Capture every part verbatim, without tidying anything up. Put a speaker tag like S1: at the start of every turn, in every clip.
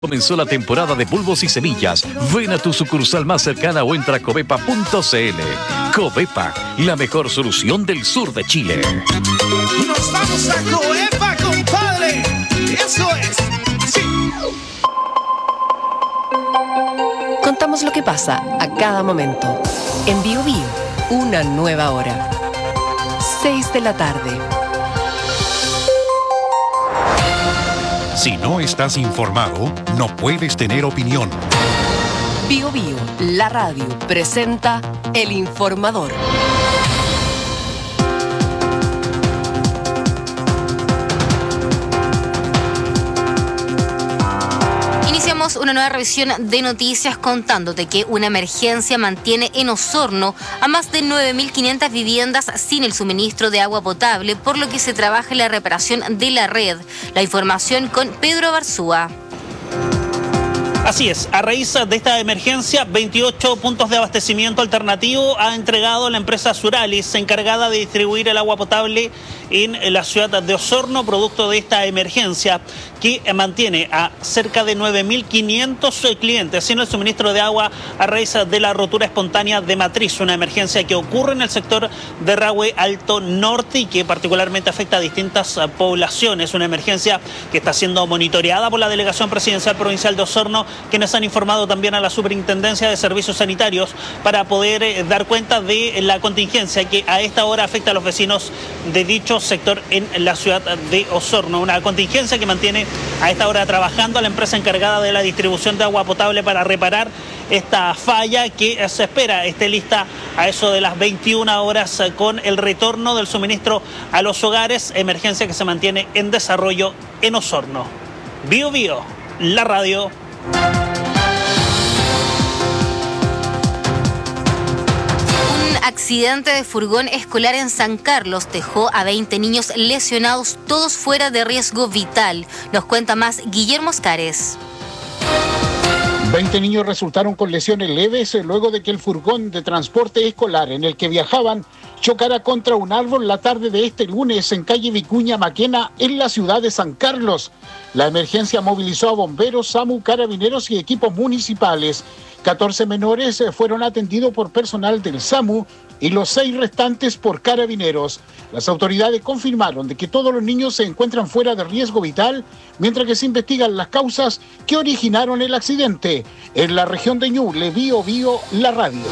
S1: Comenzó la temporada de bulbos y semillas. Ven a tu sucursal más cercana o entra a covepa punto cl. Covepa, la mejor solución del sur de Chile.
S2: ¡Nos vamos a Covepa, compadre! ¡Eso es! ¡Sí!
S3: Contamos lo que pasa a cada momento. En Bio Bio, una nueva hora. seis de la tarde.
S4: Si no estás informado, no puedes tener opinión.
S3: Bio Bio, la radio, presenta El Informador.
S5: Iniciamos una nueva revisión de noticias contándote que una emergencia mantiene en Osorno a más de nueve mil quinientas viviendas sin el suministro de agua potable, por lo que se trabaja en la reparación de la red. La información con Pedro Barzúa.
S6: Así es, a raíz de esta emergencia, veintiocho puntos de abastecimiento alternativo ha entregado la empresa Suralis, encargada de distribuir el agua potable en la ciudad de Osorno, producto de esta emergencia que mantiene a cerca de nueve mil quinientos clientes sin el suministro de agua a raíz de la rotura espontánea de matriz, una emergencia que ocurre en el sector de Rahue Alto Norte y que particularmente afecta a distintas poblaciones, una emergencia que está siendo monitoreada por la Delegación Presidencial Provincial de Osorno, quienes han informado también a la Superintendencia de Servicios Sanitarios para poder eh, dar cuenta de la contingencia que a esta hora afecta a los vecinos de dicho sector en la ciudad de Osorno. Una contingencia que mantiene a esta hora trabajando a la empresa encargada de la distribución de agua potable para reparar esta falla que se espera esté lista a eso de las veintiuna horas con el retorno del suministro a los hogares, emergencia que se mantiene en desarrollo en Osorno. Bio Bio, la radio.
S5: Un accidente de furgón escolar en San Carlos dejó a veinte niños lesionados, todos fuera de riesgo vital. Nos cuenta más Guillermo Oscares.
S7: veinte niños resultaron con lesiones leves luego de que el furgón de transporte escolar en el que viajaban chocara contra un árbol la tarde de este lunes en calle Vicuña Maquena, en la ciudad de San Carlos. La emergencia movilizó a bomberos, SAMU, carabineros y equipos municipales. catorce menores fueron atendidos por personal del SAMU y los seis restantes por carabineros. Las autoridades confirmaron de que todos los niños se encuentran fuera de riesgo vital, mientras que se investigan las causas que originaron el accidente. En la región de Ñuble, Bio Bio, la radio.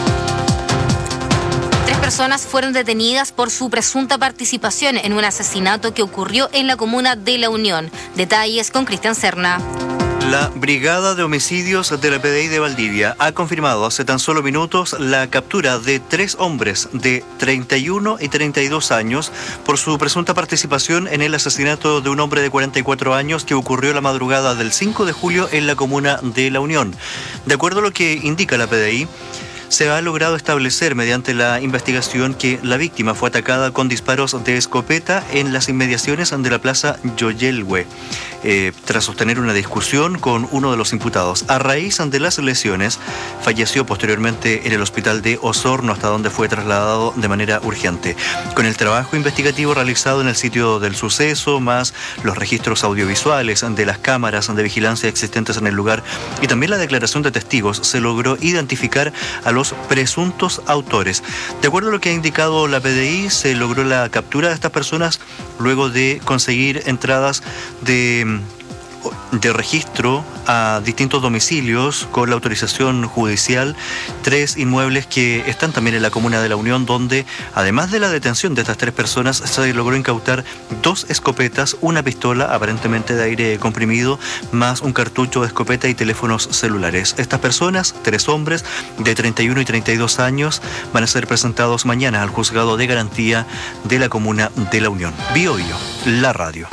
S5: Tres personas fueron detenidas por su presunta participación en un asesinato que ocurrió en la comuna de La Unión. Detalles con Cristian Serna.
S8: La Brigada de Homicidios de la P D I de Valdivia ha confirmado hace tan solo minutos la captura de tres hombres de treinta y uno y treinta y dos años por su presunta participación en el asesinato de un hombre de cuarenta y cuatro años que ocurrió la madrugada del cinco de julio en la comuna de La Unión. De acuerdo a lo que indica la P D I, se ha logrado establecer mediante la investigación que la víctima fue atacada con disparos de escopeta en las inmediaciones de la plaza Yoyelhue, eh, tras sostener una discusión con uno de los imputados. A raíz de las lesiones, falleció posteriormente en el hospital de Osorno, hasta donde fue trasladado de manera urgente. Con el trabajo investigativo realizado en el sitio del suceso, más los registros audiovisuales de las cámaras de vigilancia existentes en el lugar y también la declaración de testigos, se logró identificar a los presuntos autores. De acuerdo a lo que ha indicado la P D I, se logró la captura de estas personas luego de conseguir entradas de, de registro a distintos domicilios con la autorización judicial, tres inmuebles que están también en la comuna de La Unión, donde además de la detención de estas tres personas se logró incautar dos escopetas, una pistola aparentemente de aire comprimido, más un cartucho de escopeta y teléfonos celulares. Estas personas, tres hombres de treinta y uno y treinta y dos años, van a ser presentados mañana al juzgado de garantía de la comuna de La Unión. Bio Bio, la radio.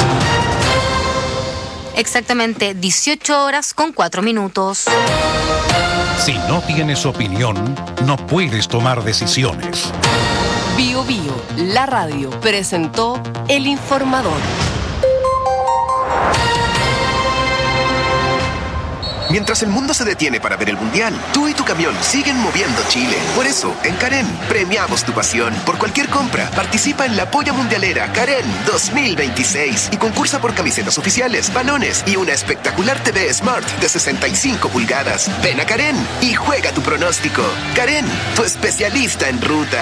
S5: Exactamente dieciocho horas con cuatro minutos.
S4: Si no tienes opinión, no puedes tomar decisiones.
S3: Bio Bio, la radio, presentó El Informador.
S9: Mientras el mundo se detiene para ver el Mundial, tú y tu camión siguen moviendo Chile. Por eso, en Karen, premiamos tu pasión. Por cualquier compra, participa en la Polla Mundialera Karen dos mil veintiséis y concursa por camisetas oficiales, balones y una espectacular T V Smart de sesenta y cinco pulgadas. Ven a Karen y juega tu pronóstico. Karen, tu especialista en ruta.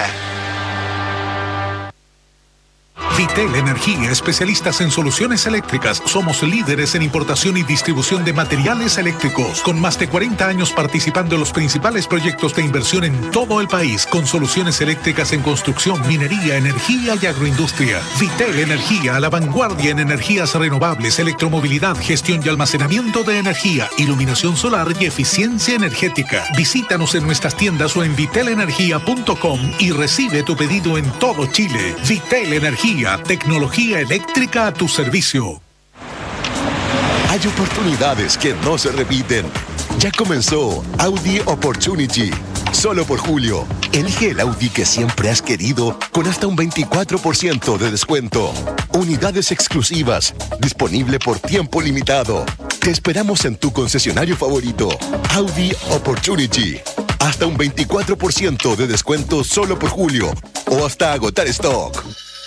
S4: Vitel Energía, especialistas en soluciones eléctricas. Somos líderes en importación y distribución de materiales eléctricos, con más de cuarenta años participando en los principales proyectos de inversión en todo el país, con soluciones eléctricas en construcción, minería, energía y agroindustria. Vitel Energía, a la vanguardia en energías renovables, electromovilidad, gestión y almacenamiento de energía, iluminación solar y eficiencia energética. Visítanos en nuestras tiendas o en vitel energía punto com y recibe tu pedido en todo Chile. Vitel Energía, tecnología eléctrica a tu servicio.
S10: Hay oportunidades que no se repiten. Ya comenzó Audi Opportunity. Solo por julio, elige el Audi que siempre has querido con hasta un veinticuatro por ciento de descuento. Unidades exclusivas, disponible por tiempo limitado. Te esperamos en tu concesionario favorito. Audi Opportunity. Hasta un veinticuatro por ciento de descuento solo por julio o hasta agotar stock.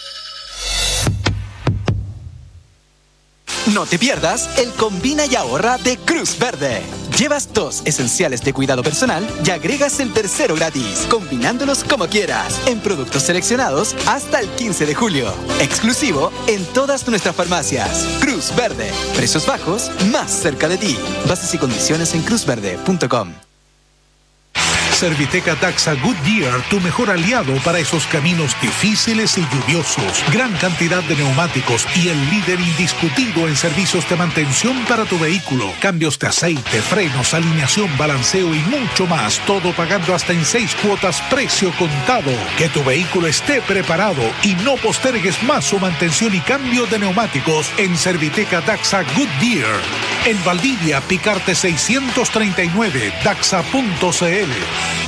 S11: No te pierdas el Combina y Ahorra de Cruz Verde. Llevas dos esenciales de cuidado personal y agregas el tercero gratis, combinándolos como quieras, en productos seleccionados hasta el quince de julio. Exclusivo en todas nuestras farmacias. Cruz Verde. Precios bajos, más cerca de ti. Bases y condiciones en cruz verde punto com.
S4: Serviteca Taxa Goodyear, tu mejor aliado para esos caminos difíciles y lluviosos. Gran cantidad de neumáticos y el líder indiscutido en servicios de mantención para tu vehículo. Cambios de aceite, frenos, alineación, balanceo y mucho más. Todo pagando hasta en seis cuotas, precio contado. Que tu vehículo esté preparado y no postergues más su mantención y cambio de neumáticos en Serviteca Taxa Goodyear. En Valdivia, Picarte seiscientos treinta y nueve, daxa punto c l.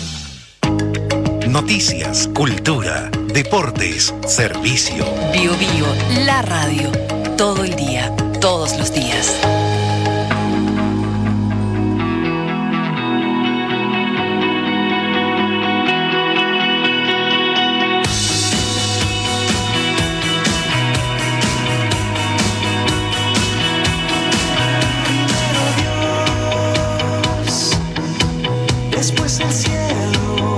S4: Noticias, cultura, deportes, servicio.
S3: Bio Bio, la radio. Todo el día, todos los días.
S2: Después del cielo,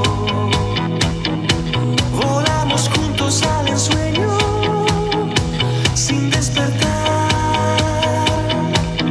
S2: volamos juntos al ensueño, sin despertar.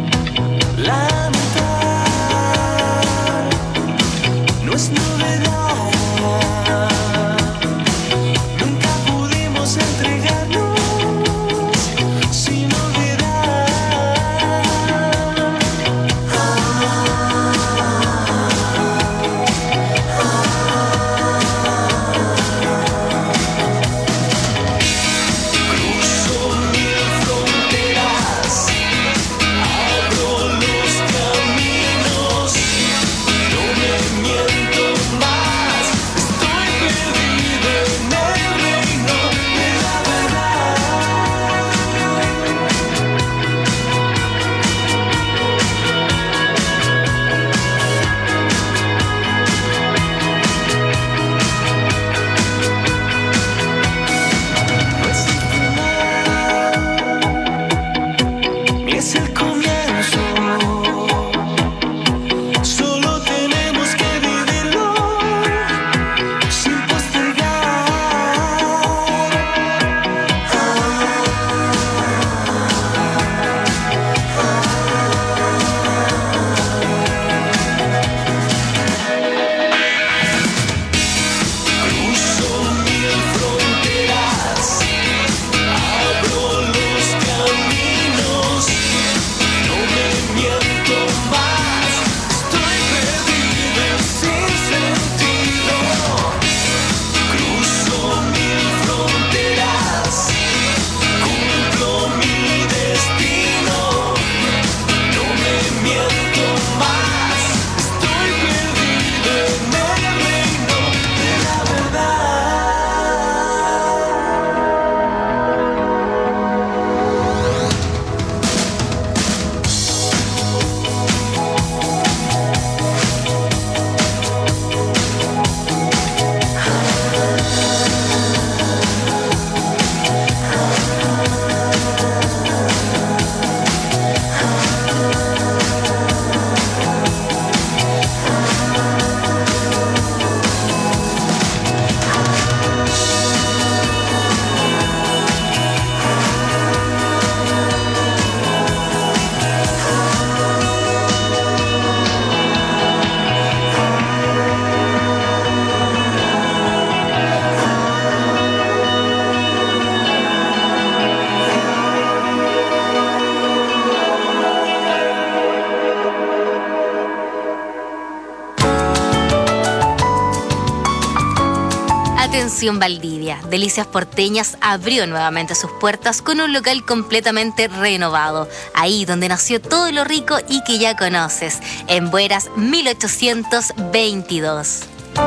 S5: Atención Valdivia, Delicias Porteñas abrió nuevamente sus puertas con un local completamente renovado, ahí donde nació todo lo rico y que ya conoces, en Bueras mil ochocientos veintidós.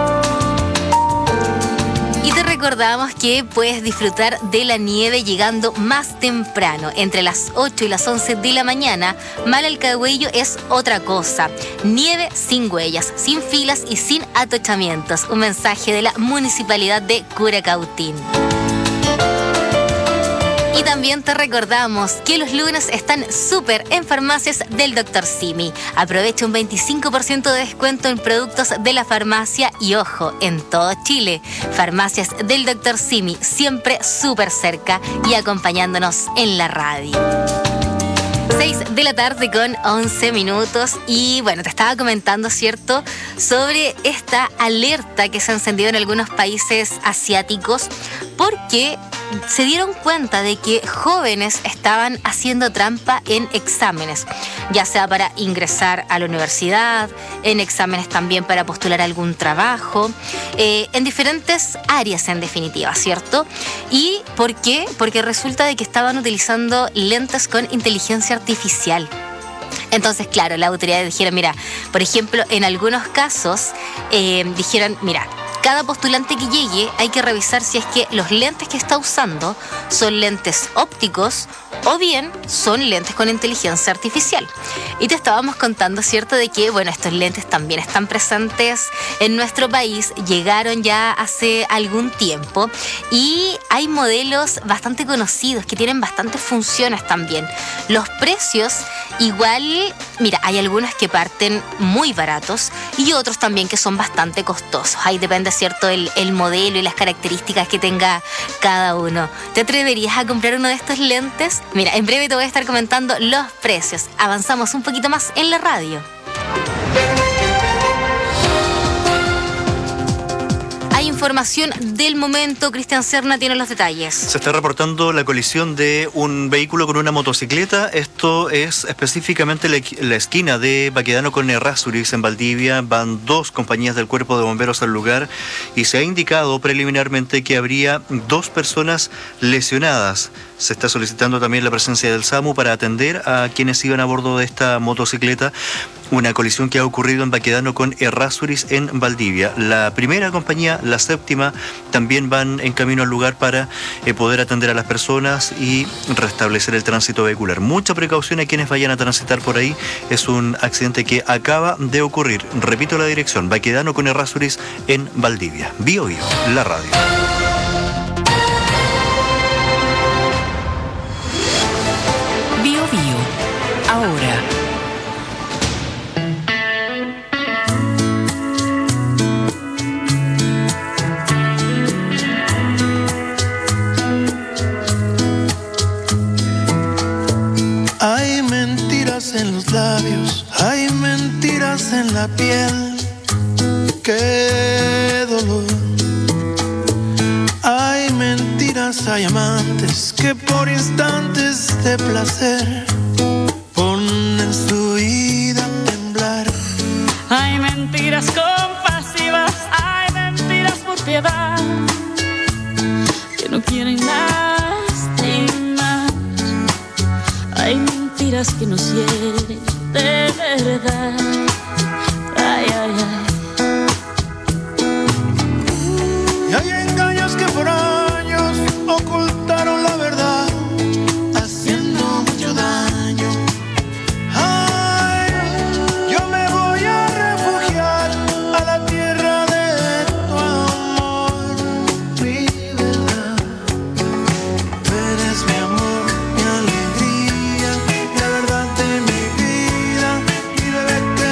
S5: Y te recordamos que puedes disfrutar de la nieve llegando más temprano, entre las ocho y las once de la mañana. Malalcahuello es otra cosa. Nieve sin huellas, sin filas y sin atochamientos. Un mensaje de la Municipalidad de Curacautín. Y también te recordamos que los lunes están súper en farmacias del doctor Simi. Aprovecha un veinticinco por ciento de descuento en productos de la farmacia y ojo, en todo Chile. Farmacias del doctor Simi, siempre súper cerca y acompañándonos en la radio. seis de la tarde con once minutos y bueno, te estaba comentando, ¿cierto?, sobre esta alerta que se ha encendido en algunos países asiáticos porque se dieron cuenta de que jóvenes estaban haciendo trampa en exámenes, ya sea para ingresar a la universidad, en exámenes también para postular algún trabajo, eh, en diferentes áreas en definitiva, ¿cierto? ¿Y por qué? Porque resulta de que estaban utilizando lentes con inteligencia artificial. Entonces, claro, las autoridades dijeron, mira, por ejemplo, en algunos casos eh, dijeron, mira, cada postulante que llegue hay que revisar si es que los lentes que está usando son lentes ópticos o bien son lentes con inteligencia artificial. Y te estábamos contando, ¿cierto?, de que, bueno, estos lentes también están presentes en nuestro país, llegaron ya hace algún tiempo y hay modelos bastante conocidos que tienen bastantes funciones también. Los precios igual, mira, hay algunos que parten muy baratos y otros también que son bastante costosos. Ahí depende, ¿cierto?, el, el modelo y las características que tenga cada uno. ¿Te atreverías a comprar uno de estos lentes? Mira, en breve te voy a estar comentando los precios. Avanzamos un poquito más en la radio. Hay información del momento. Cristian Serna tiene los detalles.
S8: Se está reportando la colisión de un vehículo con una motocicleta. Esto es específicamente la, la esquina de Baquedano con Errázuriz en Valdivia. Van dos compañías del Cuerpo de Bomberos al lugar y se ha indicado preliminarmente que habría dos personas lesionadas. Se está solicitando también la presencia del SAMU para atender a quienes iban a bordo de esta motocicleta. Una colisión que ha ocurrido en Baquedano con Errázuriz en Valdivia. La primera compañía, la séptima, también van en camino al lugar para eh, poder atender a las personas y restablecer el tránsito vehicular. Mucha precaución a quienes vayan a transitar por ahí. Es un accidente que acaba de ocurrir. Repito la dirección, Baquedano con Errázuriz en Valdivia. Bio Bio, la radio.
S3: Bio Bio, ahora.
S2: Hay mentiras en los labios, hay mentiras en la piel. Qué dolor. Hay mentiras, hay amantes que por instantes de placer ponen su vida a temblar.
S12: Hay mentiras compasivas, hay mentiras por piedad que no quieren lastimar. Hay mentiras que nos hieren de verdad. Ay, ay, ay.
S2: Y hay engaños que por años ocultaron la verdad, haciendo mucho daño. Ay, yo me voy a refugiar a la tierra de tu amor, mi verdad. Tú eres mi amor, mi alegría, la verdad de mi vida. Y bebé, que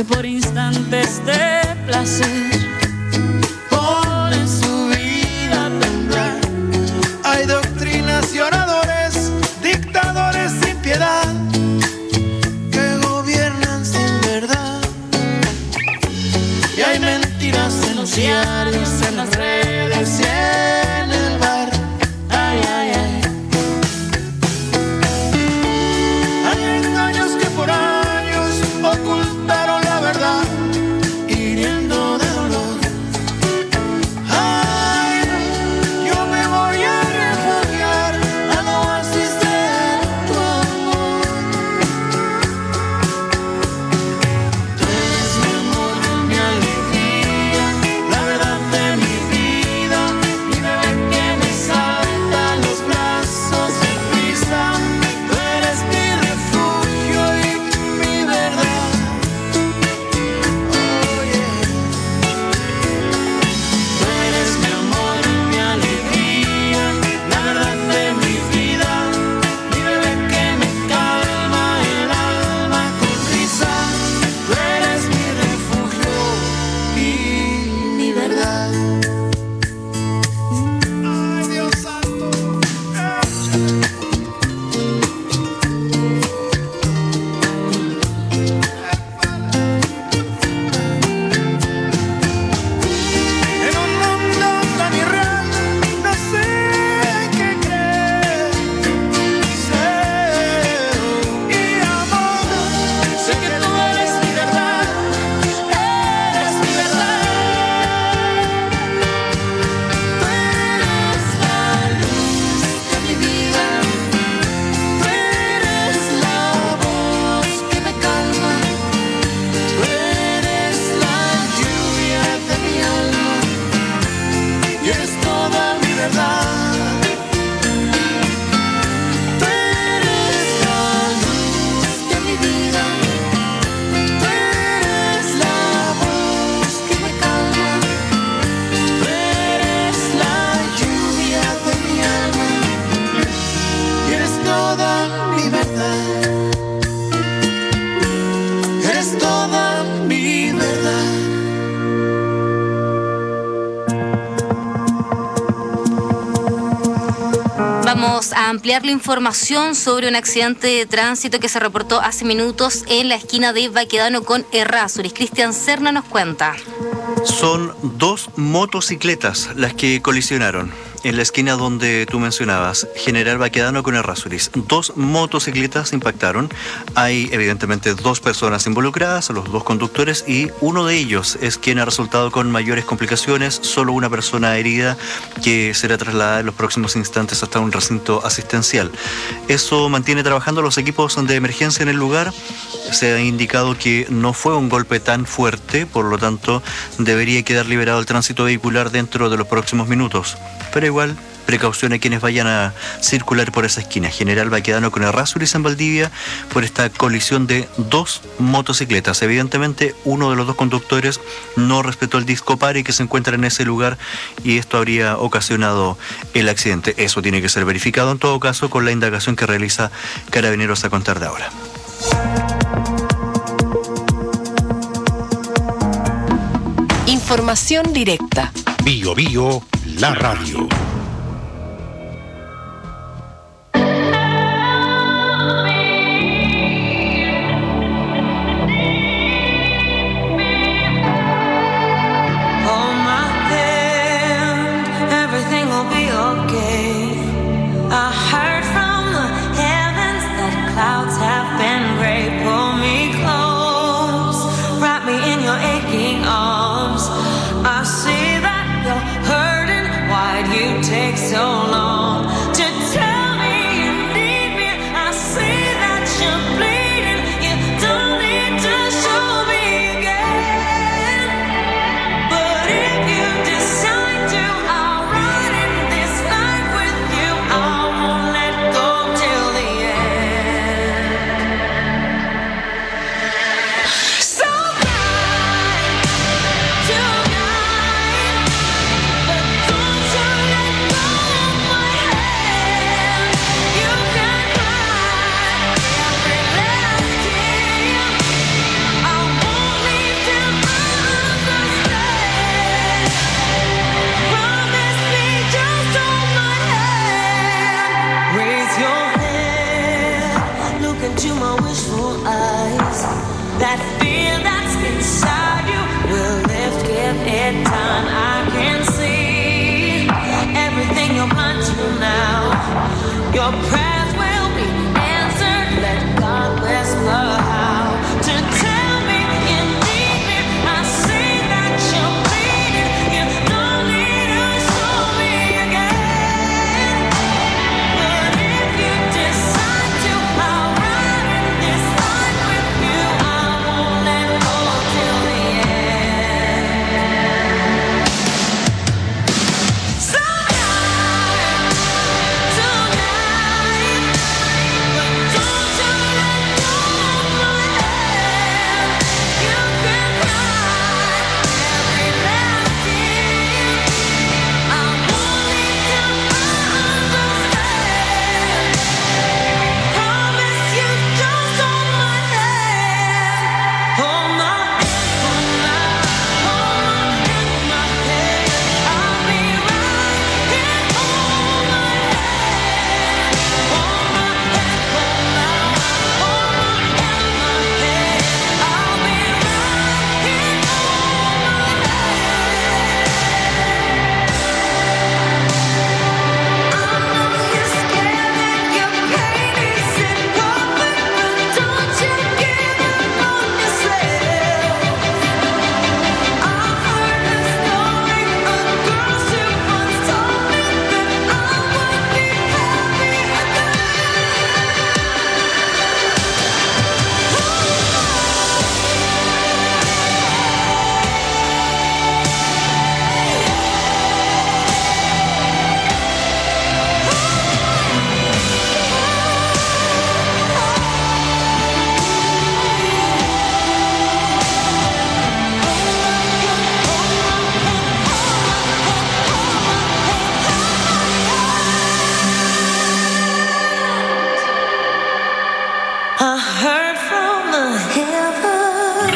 S12: que por instantes de placer
S2: Ponen su vida a temblar. Hay doctrinas y oradores, dictadores sin piedad, que gobiernan sin verdad. Y hay mentiras en los diarios, en las redes y en el bar. Ay, ay, ay. Hay engaños que por años ocultaron la verdad, hiriendo de dolor. Ay, yo me voy a refugiar al oasis de tu amor. Tú eres mi amor, mi alegría, la verdad de mi vida, mi bebé que me salta a los brazos de prisa. Tú eres mi refugio y mi verdad. Oye, tú eres mi amor, mi alegría, la verdad de mi vida, mi bebé que me calma el alma con risa. Tú eres mi refugio y mi verdad. Ay, Dios santo. En un mundo tan irreal, no sé qué creer. Sé y amor, sé que tú eres mi verdad, eres mi verdad. Tú eres la luz de mi vida, tú eres la voz que me calma, tú eres la lluvia de mi alma y eres toda mi verdad. Tú eres la luz de mi vida, tú eres la voz que me calma, tú eres la lluvia de mi alma y eres toda mi verdad. Eres toda mi verdad.
S5: Vamos a ampliar la información sobre un accidente de tránsito que se reportó hace minutos en la esquina de Baquedano con Errázuriz. Cristian Serna nos cuenta.
S8: Son dos motocicletas las que colisionaron en la esquina donde tú mencionabas, General Baquedano con Errázuriz. Dos motocicletas impactaron. Hay evidentemente dos personas involucradas, los dos conductores, y uno de ellos es quien ha resultado con mayores complicaciones. Solo una persona herida que será trasladada en los próximos instantes hasta un recinto asistencial. Eso mantiene trabajando los equipos de emergencia en el lugar. Se ha indicado que no fue un golpe tan fuerte, por lo tanto debería quedar liberado el tránsito vehicular dentro de los próximos minutos. Pero igual, precaución a quienes vayan a circular por esa esquina. General Baquedano con Errázuriz en Valdivia, por esta colisión de dos motocicletas. Evidentemente, uno de los dos conductores no respetó el disco pare que se encuentra en ese lugar y esto habría ocasionado el accidente. Eso tiene que ser verificado en todo caso con la indagación que realiza Carabineros a contar de ahora.
S3: Información directa.
S4: Bio Bio, la radio.
S13: Hold my hand, everything will be okay. I heard from the heavens that clouds have been gray. Pull me close, wrap me in your aching arms. I see that you're hurting. Why'd you take so long to tell me you need me? I see that you're bleeding. You don't need to show me again. But if you decide to, I'll run in this life with you. I won't let go till the end. So ride tonight, but don't you let go. Your prayers will be answered. Let God whisper how to tell me you need me. I see that you're bleeding. You don't need to show me again. But if you decide to, I'll ride in this life with you. I won't let go till the end. So I heard from the heavens.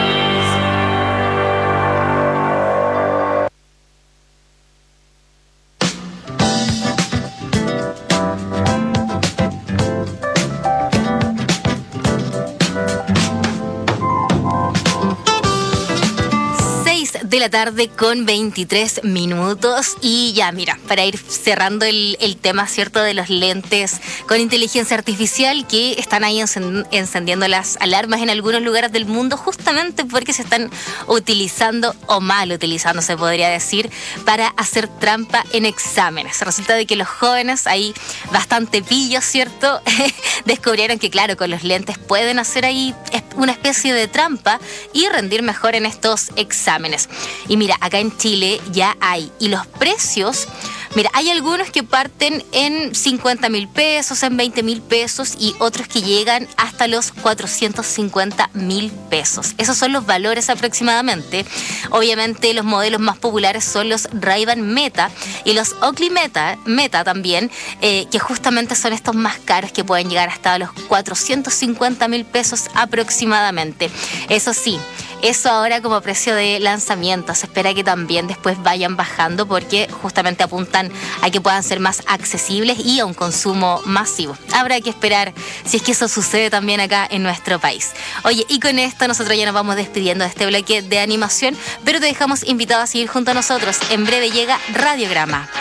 S5: De la tarde con veintitrés minutos y ya, mira, para ir cerrando el, el tema, ¿cierto?, de los lentes con inteligencia artificial que están ahí encend- encendiendo las alarmas en algunos lugares del mundo justamente porque se están utilizando, o mal utilizando se podría decir, para hacer trampa en exámenes. Resulta de que los jóvenes ahí, bastante pillos, ¿cierto?, descubrieron que claro, con los lentes pueden hacer ahí una especie de trampa y rendir mejor en estos exámenes. Y mira, acá en Chile ya hay, y los precios, mira, hay algunos que parten en cincuenta mil pesos, en veinte mil pesos y otros que llegan hasta los cuatrocientos cincuenta mil pesos. Esos son los valores aproximadamente. Obviamente los modelos más populares son los Ray-Ban Meta y los Oakley Meta, Meta también, eh, que justamente son estos más caros que pueden llegar hasta los cuatrocientos cincuenta mil pesos aproximadamente. Eso sí, eso ahora como precio de lanzamiento. Se espera que también después vayan bajando porque justamente apuntan a que puedan ser más accesibles y a un consumo masivo. Habrá que esperar si es que eso sucede también acá en nuestro país. Oye, y con esto nosotros ya nos vamos despidiendo de este bloque de animación, pero te dejamos invitado a seguir junto a nosotros. En breve llega Radiograma.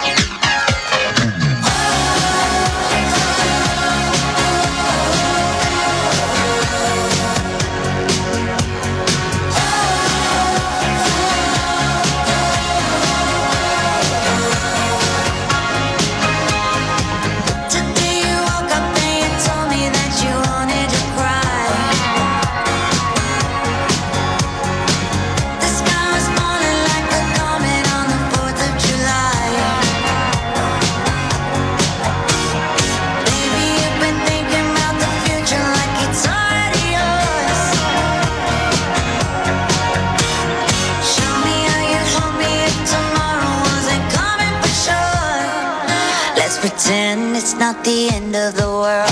S13: Pretend it's not the end of the world.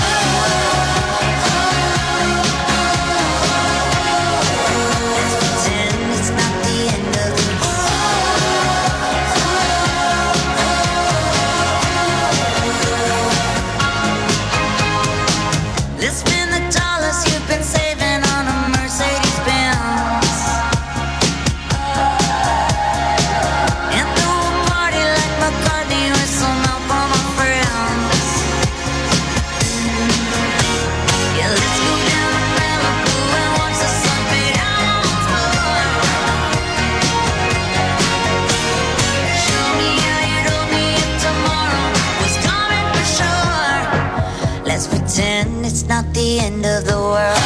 S13: Let's pretend it's not the end of the world. Let's spend the dollars you've been saving on a Mercedes Benz and throw a party like McCartney with some help from my friends. Let's pretend it's not the end of the world.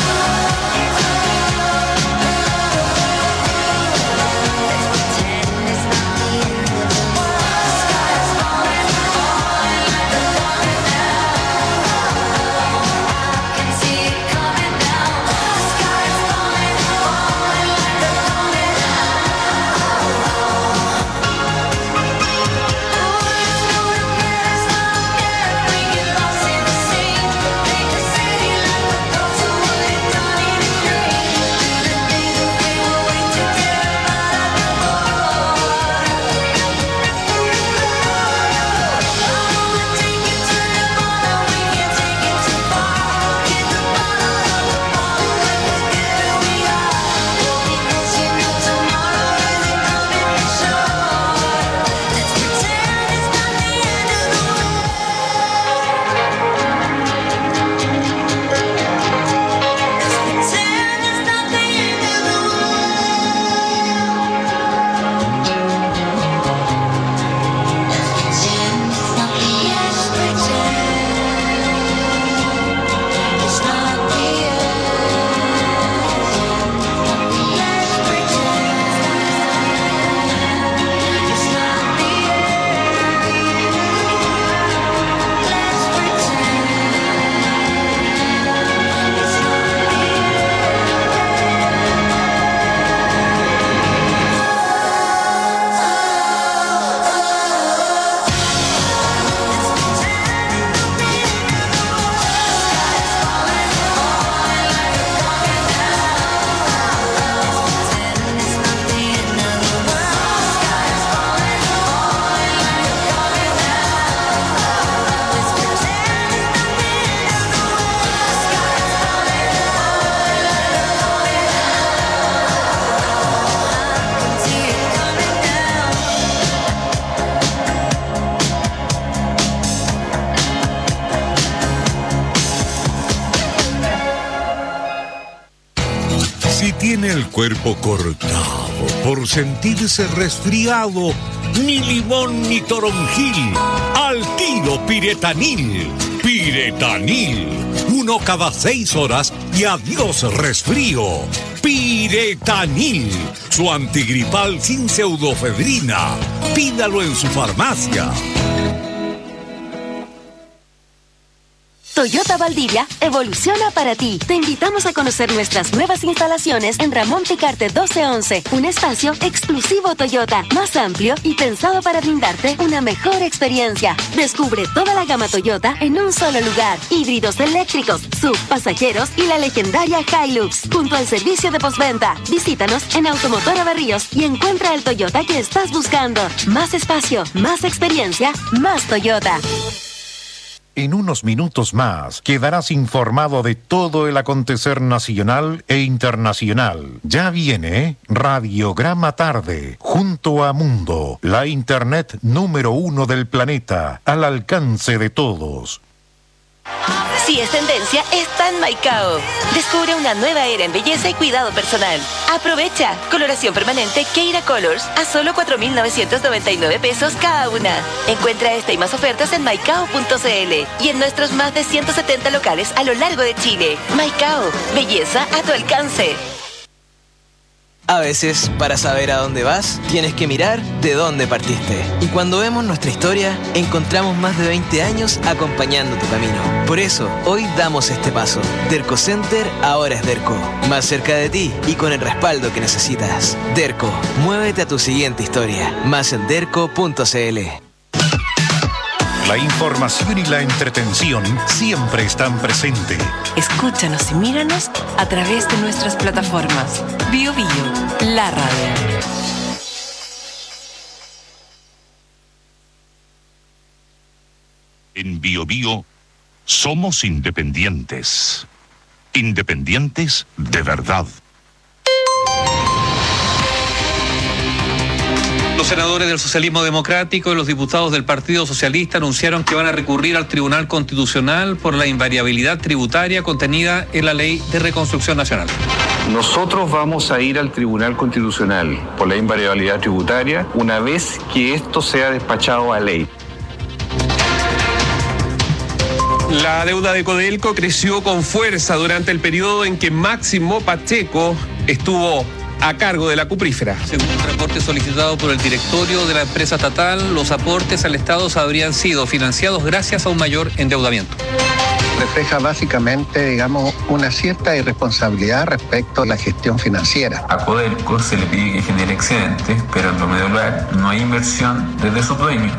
S14: Tiene el cuerpo cortado por sentirse resfriado, ni limón ni toronjil, al tiro Piretanil. Piretanil, uno cada seis horas y adiós resfrío. Piretanil, su antigripal sin pseudofedrina. Pídalo en su farmacia.
S15: Toyota Valdivia evoluciona para ti. Te invitamos a conocer nuestras nuevas instalaciones en Ramón Picarte doce once, un espacio exclusivo Toyota, más amplio y pensado para brindarte una mejor experiencia. Descubre toda la gama Toyota en un solo lugar. Híbridos eléctricos, sub, pasajeros y la legendaria Hilux, junto al servicio de postventa. Visítanos en Automotora Berríos y encuentra el Toyota que estás buscando. Más espacio, más experiencia, más Toyota.
S16: En unos minutos más quedarás informado de todo el acontecer nacional e internacional. Ya viene Radiograma Tarde, junto a Mundo, la internet número uno del planeta, al alcance de todos.
S15: Si es tendencia, está en Maicao. Descubre una nueva era en belleza y cuidado personal. Aprovecha. Coloración permanente Keira Colors a solo cuatro mil novecientos noventa y nueve pesos cada una. Encuentra esta y más ofertas en maicao punto cl y en nuestros más de ciento setenta locales a lo largo de Chile. Maicao, belleza a tu alcance.
S17: A veces, para saber a dónde vas, tienes que mirar de dónde partiste. Y cuando vemos nuestra historia, encontramos más de veinte años acompañando tu camino. Por eso, hoy damos este paso. Derco Center ahora es Derco. Más cerca de ti y con el respaldo que necesitas. Derco, muévete a tu siguiente historia. Más en derco punto cl.
S16: La información y la entretención siempre están presentes.
S3: Escúchanos y míranos a través de nuestras plataformas. Bio Bio, la radio.
S18: En Bio Bio somos independientes. Independientes de verdad.
S19: Los senadores del socialismo democrático y los diputados del Partido Socialista anunciaron que van a recurrir al Tribunal Constitucional por la invariabilidad tributaria contenida en la Ley de Reconstrucción Nacional.
S20: Nosotros vamos a ir al Tribunal Constitucional por la invariabilidad tributaria una vez que esto sea despachado a ley.
S21: La deuda de Codelco creció con fuerza durante el periodo en que Máximo Pacheco estuvo a cargo de la cuprífera.
S19: Según un reporte solicitado por el directorio de la empresa estatal, los aportes al Estado habrían sido financiados gracias a un mayor endeudamiento.
S22: Refleja básicamente, digamos, una cierta irresponsabilidad respecto a la gestión financiera.
S23: A Codelco se le pide que genere excedentes, pero en lo medular no hay inversión desde sus dueños.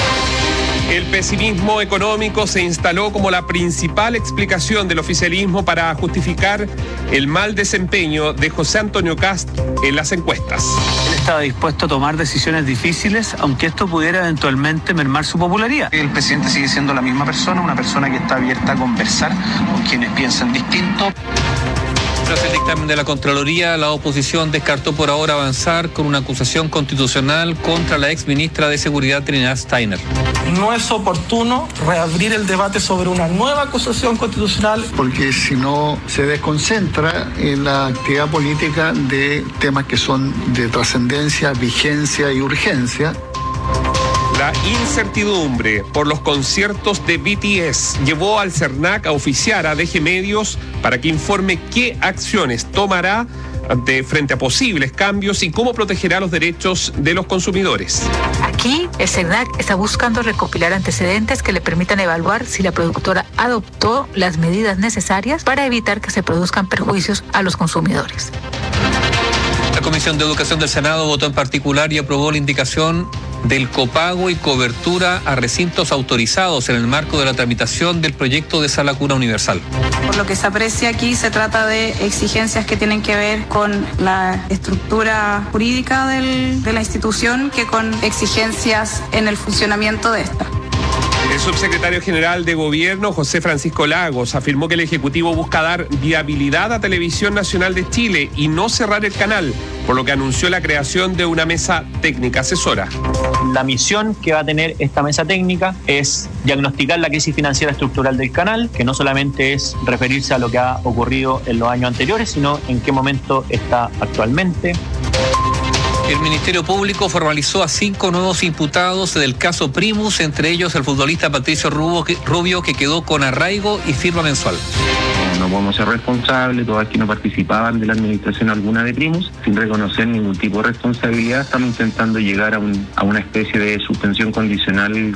S21: El pesimismo económico se instaló como la principal explicación del oficialismo para justificar el mal desempeño de José Antonio Kast en las encuestas.
S24: Él estaba dispuesto a tomar decisiones difíciles, aunque esto pudiera eventualmente mermar su popularidad.
S25: El presidente sigue siendo la misma persona, una persona que está abierta a conversar con quienes piensan distinto.
S19: Tras el dictamen de la Contraloría, la oposición descartó por ahora avanzar con una acusación constitucional contra la exministra de Seguridad Trinidad Steiner.
S26: No es oportuno reabrir el debate sobre una nueva acusación constitucional.
S22: Porque si no se desconcentra en la actividad política de temas que son de trascendencia, vigencia y urgencia.
S21: La incertidumbre por los conciertos de B T S llevó al CERNAC a oficiar a D G Medios para que informe qué acciones tomará de frente a posibles cambios y cómo protegerá los derechos de los consumidores.
S27: Aquí, el CERNAC está buscando recopilar antecedentes que le permitan evaluar si la productora adoptó las medidas necesarias para evitar que se produzcan perjuicios a los consumidores.
S19: La Comisión de Educación del Senado votó en particular y aprobó la indicación del copago y cobertura a recintos autorizados en el marco de la tramitación del proyecto de Sala Cuna Universal.
S28: Por lo que se aprecia aquí, se trata de exigencias que tienen que ver con la estructura jurídica del, de la institución que con exigencias en el funcionamiento de esta.
S21: El subsecretario general de Gobierno, José Francisco Lagos, afirmó que el Ejecutivo busca dar viabilidad a Televisión Nacional de Chile y no cerrar el canal, por lo que anunció la creación de una mesa técnica asesora.
S29: La misión que va a tener esta mesa técnica es diagnosticar la crisis financiera estructural del canal, que no solamente es referirse a lo que ha ocurrido en los años anteriores, sino en qué momento está actualmente.
S19: El Ministerio Público formalizó a cinco nuevos imputados del caso Primus, entre ellos el futbolista Patricio Rubio, que quedó con arraigo y firma mensual.
S30: No podemos ser responsables, todas que no participaban de la administración alguna de Primus, sin reconocer ningún tipo de responsabilidad. Estamos intentando llegar a, un, a una especie de suspensión condicional.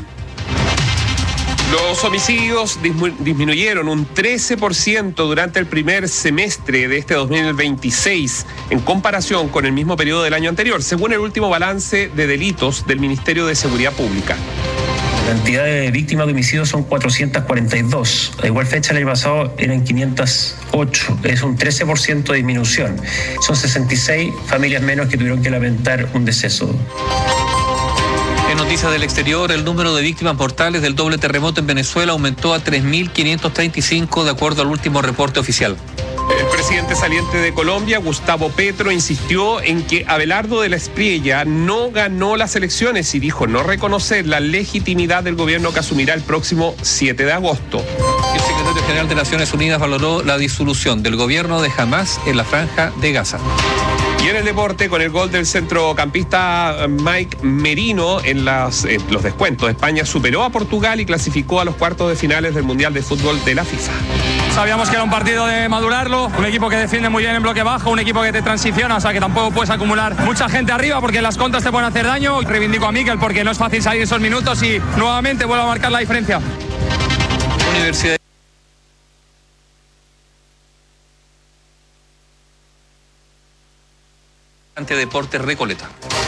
S21: Los homicidios dismi- disminuyeron un trece por ciento durante el primer semestre de este dos mil veintiséis en comparación con el mismo periodo del año anterior, según el último balance de delitos del Ministerio de Seguridad Pública.
S31: La cantidad de víctimas de homicidios son cuatrocientas cuarenta y dos. A igual fecha el año pasado eran quinientas ocho. Es un trece por ciento de disminución. Son sesenta y seis familias menos que tuvieron que lamentar un deceso.
S19: En noticias del exterior, el número de víctimas mortales del doble terremoto en Venezuela aumentó a tres mil quinientos treinta y cinco de acuerdo al último reporte oficial.
S21: El presidente saliente de Colombia, Gustavo Petro, insistió en que Abelardo de la Espriella no ganó las elecciones y dijo no reconocer la legitimidad del gobierno que asumirá el próximo siete de agosto.
S19: El secretario general de Naciones Unidas valoró la disolución del gobierno de Hamás en la franja de Gaza.
S21: Y en el deporte, con el gol del centrocampista Mike Merino en, las, en los descuentos, España superó a Portugal y clasificó a los cuartos de finales del Mundial de Fútbol de la FIFA.
S32: Sabíamos que era un partido de madurarlo, un equipo que defiende muy bien en bloque bajo, un equipo que te transiciona, o sea que tampoco puedes acumular mucha gente arriba porque las contras te pueden hacer daño. Reivindico a Mikel porque no es fácil salir esos minutos y nuevamente vuelvo a marcar la diferencia.
S19: Universidad ante Deportes Recoleta.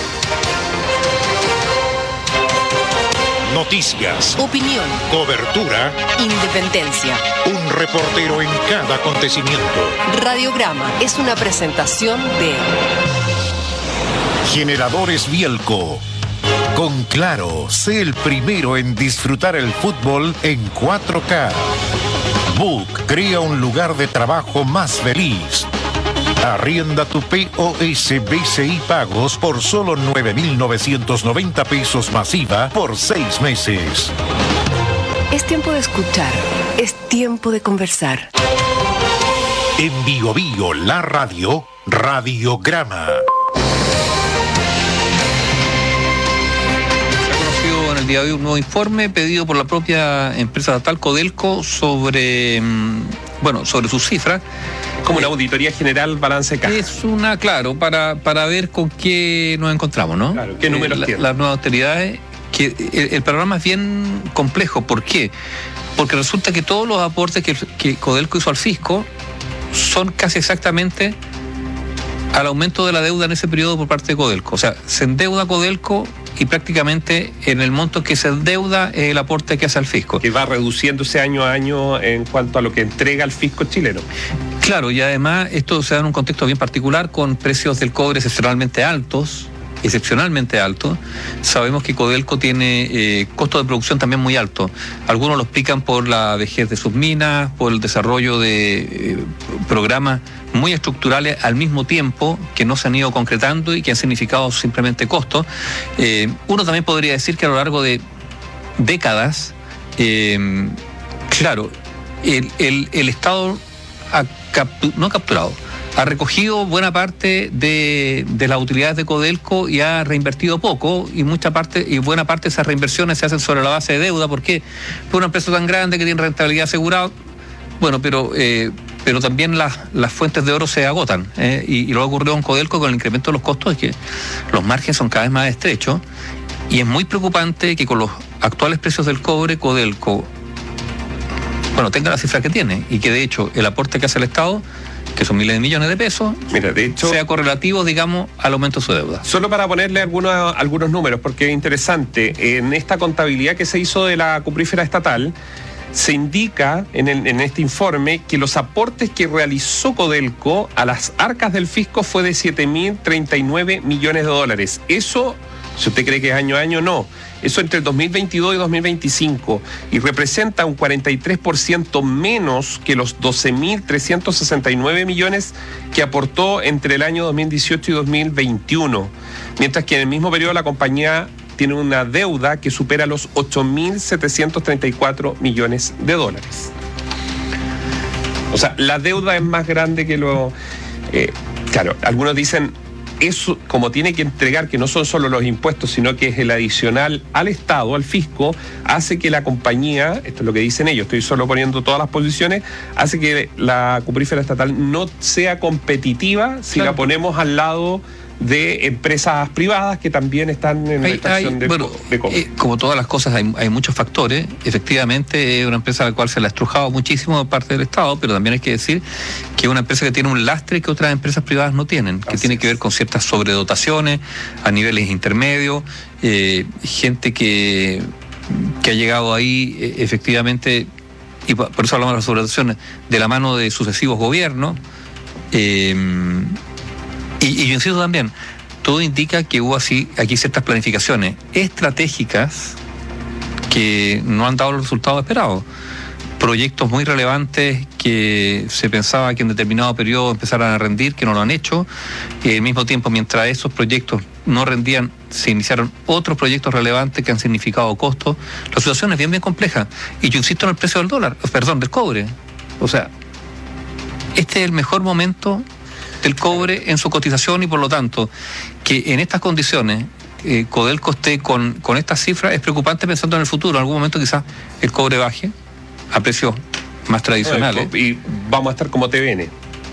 S16: Noticias,
S3: Opinión,
S16: cobertura,
S3: independencia.
S16: un reportero en cada acontecimiento.
S3: Radiograma es una presentación de
S16: Generadores Bielco. Con Claro, sé el primero en disfrutar el fútbol en cuatro K. Book crea un lugar de trabajo más feliz. Arrienda tu P O S B C I Pagos por solo nueve mil novecientos noventa pesos masiva por seis meses.
S3: Es tiempo de escuchar, es tiempo de conversar.
S16: En Bio Bio, la radio, Radiograma.
S19: el día de hoy un nuevo informe pedido por la propia empresa estatal Codelco sobre, bueno, sobre sus cifras.
S21: Como una auditoría general, balance de caja.
S19: Es una, claro, para, para ver con qué nos encontramos, ¿no?
S21: Claro, qué números
S19: eh, la,
S21: tiene.
S19: Las nuevas autoridades, que el, el panorama es bien complejo. ¿Por qué? Porque resulta que todos los aportes que, que Codelco hizo al fisco son casi exactamente al aumento de la deuda en ese periodo por parte de Codelco. O sea, se endeuda Codelco y prácticamente en el monto que se endeuda es el aporte que hace al fisco.
S21: Que va reduciéndose año a año en cuanto a lo que entrega el fisco chileno.
S19: Claro, y además esto se da en un contexto bien particular con precios del cobre excepcionalmente altos, excepcionalmente altos. Sabemos que Codelco tiene eh, costos de producción también muy altos. Algunos lo explican por la vejez de sus minas, por el desarrollo de eh, programas muy estructurales al mismo tiempo que no se han ido concretando y que han significado simplemente costos. Eh, uno también podría decir que a lo largo de décadas, eh, claro, el, el, el Estado ha captu- no ha capturado, ha recogido buena parte de, de las utilidades de Codelco y ha reinvertido poco, y mucha parte y buena parte de esas reinversiones se hacen sobre la base de deuda. ¿Por qué? Por una empresa tan grande que tiene rentabilidad asegurada. Bueno, pero eh, pero también las, las fuentes de oro se agotan, eh, y, y lo que ocurrió con Codelco con el incremento de los costos es que los márgenes son cada vez más estrechos, y es muy preocupante que con los actuales precios del cobre Codelco, bueno, tenga la cifra que tiene, y que de hecho el aporte que hace el Estado, que son miles de millones de pesos,
S21: Mira, de hecho,
S19: sea correlativo, digamos, al aumento de su deuda.
S21: Solo para ponerle algunos, algunos números, porque es interesante, en esta contabilidad que se hizo de la cuprífera estatal, se indica en, el, en este informe que los aportes que realizó Codelco a las arcas del fisco fue de siete mil treinta y nueve millones de dólares. Eso, si usted cree que es año a año, no. Eso entre el dos mil veintidós y dos mil veinticinco, y representa un cuarenta y tres por ciento menos que los doce mil trescientos sesenta y nueve millones que aportó entre el año dos mil dieciocho y dos mil veintiuno, mientras que en el mismo periodo la compañía tiene una deuda que supera los ocho mil setecientos treinta y cuatro millones de dólares. O sea, la deuda es más grande que lo... Eh, claro, algunos dicen, eso como tiene que entregar, que no son solo los impuestos, sino que es el adicional al Estado, al fisco, hace que la compañía, esto es lo que dicen ellos, estoy solo poniendo todas las posiciones, hace que la cuprífera estatal no sea competitiva si claro. la ponemos al lado de empresas privadas que también están en la extracción de,
S19: bueno,
S21: de cobre.
S19: Eh, como todas las cosas, hay, hay muchos factores. Efectivamente, es una empresa a la cual se le ha estrujado muchísimo de parte del Estado, pero también hay que decir que es una empresa que tiene un lastre que otras empresas privadas no tienen, que Así tiene es. que ver con ciertas sobredotaciones a niveles intermedios, eh, gente que, que ha llegado ahí eh, efectivamente, y por eso hablamos de las sobredotaciones, de la mano de sucesivos gobiernos. Eh, Y, y yo insisto también, todo indica que hubo así aquí ciertas planificaciones estratégicas que no han dado los resultados esperados. Proyectos muy relevantes que se pensaba que en determinado periodo empezaran a rendir, que no lo han hecho. Y al mismo tiempo, mientras esos proyectos no rendían, se iniciaron otros proyectos relevantes que han significado costos. La situación es bien, bien compleja. Y yo insisto en el precio del dólar, perdón, del cobre. O sea, este es el mejor momento del cobre en su cotización, y por lo tanto que en estas condiciones eh, Codelco esté con, con estas cifras es preocupante, pensando en el futuro. En algún momento quizás el cobre baje a precios más tradicionales.
S21: No, y vamos a estar como T V N,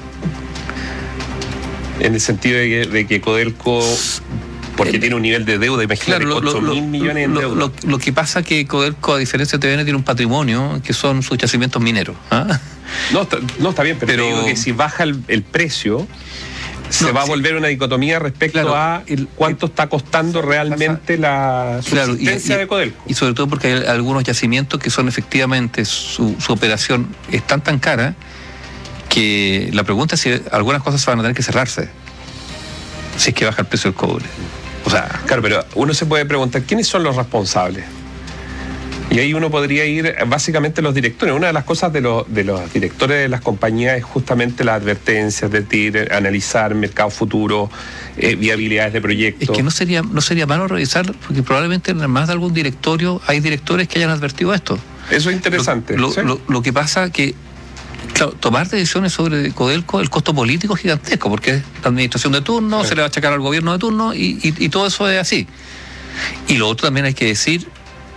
S21: en el sentido de que, de que Codelco, porque el, tiene un nivel de deuda, imagínate, claro, ocho mil millones en
S19: lo,
S21: deuda.
S19: Lo, lo, lo que pasa es que Codelco, a diferencia de T V N, tiene un patrimonio que son sus yacimientos mineros. ¿Ah?
S21: No, está, no está bien, pero, pero te digo que si baja el, el precio, se no, va a volver sí. una dicotomía respecto claro, a el, cuánto el, está costando realmente la subsistencia claro, y, de Codelco.
S19: Y sobre todo porque hay algunos yacimientos que son efectivamente, su, su operación es tan tan cara que la pregunta es si algunas cosas van a tener que cerrarse si es que baja el precio del cobre. O sea,
S21: claro, pero uno se puede preguntar, ¿quiénes son los responsables? Y ahí uno podría ir básicamente los directores. Una de las cosas de los, de los directores de las compañías es justamente las advertencias, de decir, analizar mercado futuro, eh, viabilidades de proyectos.
S19: Es que no sería, no sería malo revisar, porque probablemente en más de algún directorio hay directores que hayan advertido esto.
S21: Eso es interesante.
S19: Lo,
S21: ¿sí?
S19: lo, lo que pasa que, claro, tomar decisiones sobre Codelco, el costo político es gigantesco, porque es la administración de turno, sí. se le va a achacar al gobierno de turno, y, y, y todo eso es así. Y lo otro también hay que decir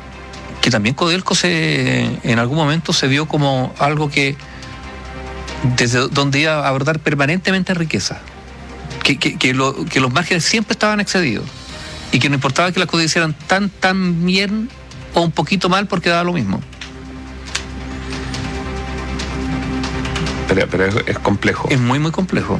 S19: que también Codelco se, en algún momento se vio como algo que desde donde iba a abordar permanentemente riqueza, que, que, que, lo, que los márgenes siempre estaban excedidos y que no importaba que las cosas hicieran tan, tan bien o un poquito mal porque daba lo mismo.
S21: Pero, pero es, es complejo.
S19: Es muy, muy complejo.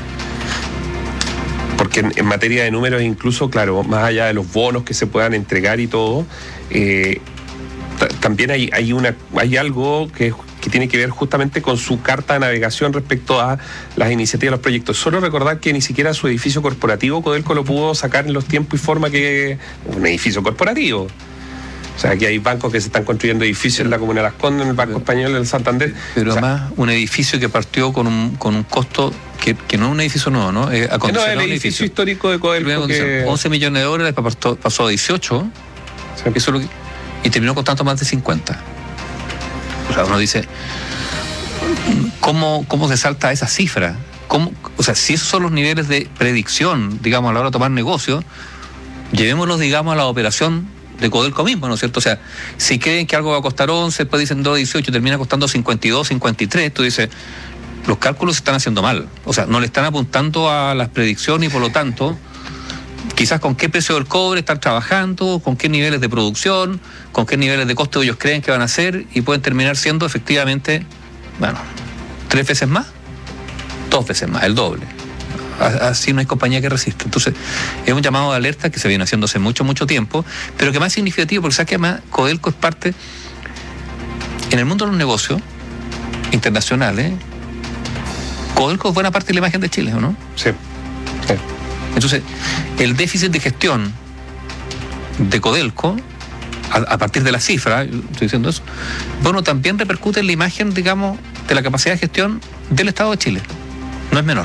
S21: Porque en, en materia de números, incluso, claro, más allá de los bonos que se puedan entregar y todo, eh, t- también hay, hay, una, hay algo que, que tiene que ver justamente con su carta de navegación respecto a las iniciativas, los proyectos. Solo recordar que ni siquiera su edificio corporativo Codelco lo pudo sacar en los tiempos y forma que un edificio corporativo. O sea, aquí hay bancos que se están construyendo edificios en la Comuna de Las Condes, en el Banco Español, en el Santander.
S19: Pero
S21: o sea,
S19: además, un edificio que partió con un, con un costo que, que no es un edificio nuevo, ¿no? Eh,
S21: no, el edificio, edificio histórico de Codelco. Que...
S19: once millones de dólares, pasó, pasó a dieciocho, sí. Eso es lo que, y terminó costando más de cincuenta. O sea, uno dice, ¿cómo, cómo se salta esa cifra? ¿Cómo, o sea, si esos son los niveles de predicción, digamos, a la hora de tomar negocio, llevémoslos, digamos, a la operación de Codelco mismo, ¿no es cierto? O sea, si creen que algo va a costar once, después dicen dos, dieciocho, termina costando cincuenta y dos, cincuenta y tres, tú dices, los cálculos se están haciendo mal. O sea, no le están apuntando a las predicciones y por lo tanto, quizás con qué precio del cobre están trabajando, con qué niveles de producción, con qué niveles de costo ellos creen que van a hacer y pueden terminar siendo efectivamente, bueno, tres veces más, dos veces más, el doble. Así no hay compañía que resista. Entonces, es un llamado de alerta que se viene haciendo hace mucho, mucho tiempo, pero que más significativo, porque sabes que además Codelco es parte, en el mundo de los negocios internacionales, Codelco es buena parte de la imagen de Chile, ¿o no?
S21: Sí. sí.
S19: Entonces, el déficit de gestión de Codelco, a, a partir de la cifra, estoy diciendo eso, bueno, también repercute en la imagen, digamos, de la capacidad de gestión del Estado de Chile. No es menor.